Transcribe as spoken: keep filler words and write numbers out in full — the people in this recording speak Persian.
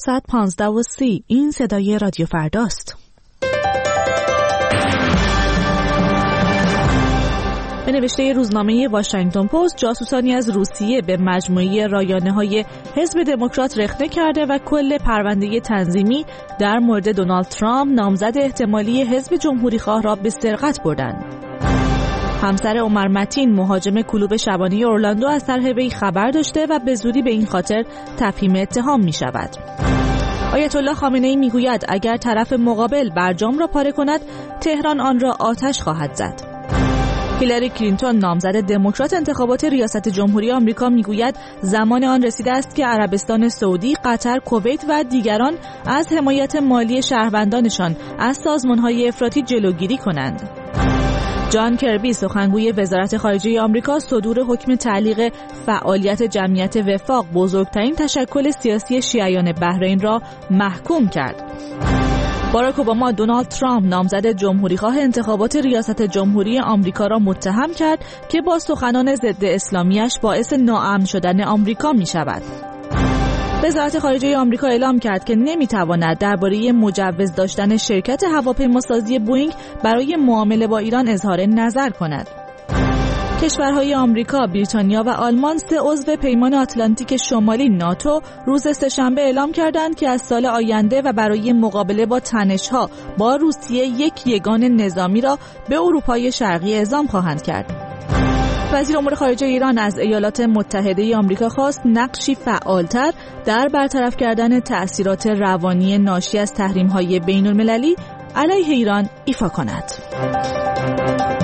ساعت پانزده و سی. این صدای رادیو فرداست. به نوشته روزنامه واشنگتن پست، جاسوسانی از روسیه به مجموعه رایانه‌های حزب دموکرات رخنه کرده و کل پرونده تنظیمی در مورد دونالد ترامپ، نامزد احتمالی حزب جمهوری‌خواه را به سرقت بردند. همسر عمر متین، مهاجم کلوب شبانه اورلاندو، از طرح وی خبر داشته و به زودی به این خاطر تفهیم اتهام می شود. آیت الله خامنه‌ای می گوید اگر طرف مقابل برجام را پاره کند، تهران آن را آتش خواهد زد. هیلاری کلینتون، نامزد دموکرات انتخابات ریاست جمهوری آمریکا، میگوید زمان آن رسیده است که عربستان سعودی، قطر، کویت و دیگران از حمایت مالی شهروندانشان از سازمان‌های افراطی جلوگیری کنند. جان کربی، سخنگوی وزارت خارجه آمریکا، صدور حکم تعلیق فعالیت جمعیت وفاق، بزرگترین تشکل سیاسی شیعیان بحرین، را محکوم کرد. باراک اوباما، دونالد ترامپ، نامزد جمهوریخواه انتخابات ریاست جمهوری آمریکا، را متهم کرد که با سخنان ضد اسلامیش باعث ناامن شدن آمریکا می شود. وزارت خارجه آمریکا اعلام کرد که نمیتواند درباره مجوز داشتن شرکت هواپیماسازی بوئینگ برای معامله با ایران اظهار نظر کند. کشورهای آمریکا، بریتانیا و آلمان، سه عضو پیمان آتلانتیک شمالی ناتو، روز سه‌شنبه اعلام کردند که از سال آینده و برای مقابله با تنش‌ها با روسیه یک یگان نظامی را به اروپای شرقی اعزام خواهند کرد. وزیر امور خارجه ایران از ایالات متحده آمریکا خواست نقشی فعالتر در برطرف کردن تأثیرات روانی ناشی از تحریم‌های بین‌المللی علیه ایران ایفا کند.